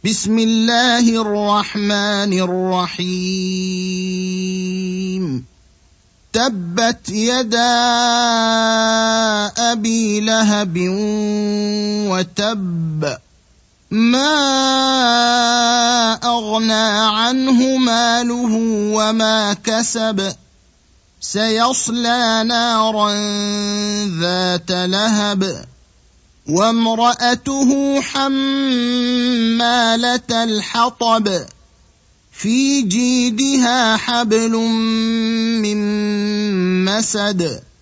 بسم الله الرحمن الرحيم تبت يدا أبي لهب وتب ما أغنى عنه ماله وما كسب سيصلى نارا ذات لهب وامرأته حمالة الحطب في جيدها حبل من مسد